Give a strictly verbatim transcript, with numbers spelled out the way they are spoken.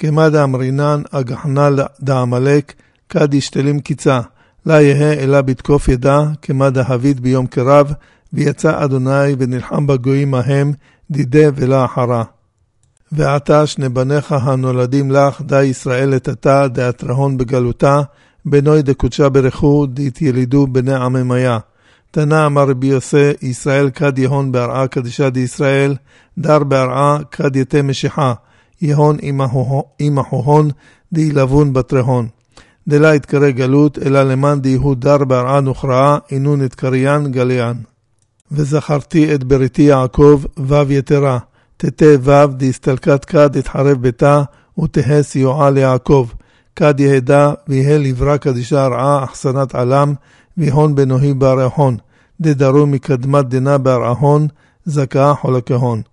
כמה דאמרינן אגחנה דעמלק, כד ישתלים קיצה, לה יהא אלא בתקוף ידה, כמה דהבית ביום קרב, ויצא אדוני ונלחם בגויים ההם, דידה ולה אחרה. ועתה שני בניך הנולדים לך, די ישראל לתתה, דאתרהון בגלותה, בנוי דקודשה ברכו, דית ילידו בני עממיה. תנה אמר רבי יוסי, ישראל כד יהון בהרעה קדישה דישראל, דר בהרעה כד יתה משיחה, יהון אימחוהון די לבון בתרהון. דלה יתקרא גלות, אלא למען דיהו דר בהרעה נוכרעה, אינו נתקריין גליין. וזכרתי את בריתי יעקב, וו יתרה, תתה וו דיסתלקת כד התחרב ביתה, ותהה סיועה ליעקב. כד יהדה, ויהה לברא קדישה הרעה, אחסנת עלם, ויהון בנוהי בהרעהון. דדרו מקדמת דינה בהרעהון, זכה חולקהון.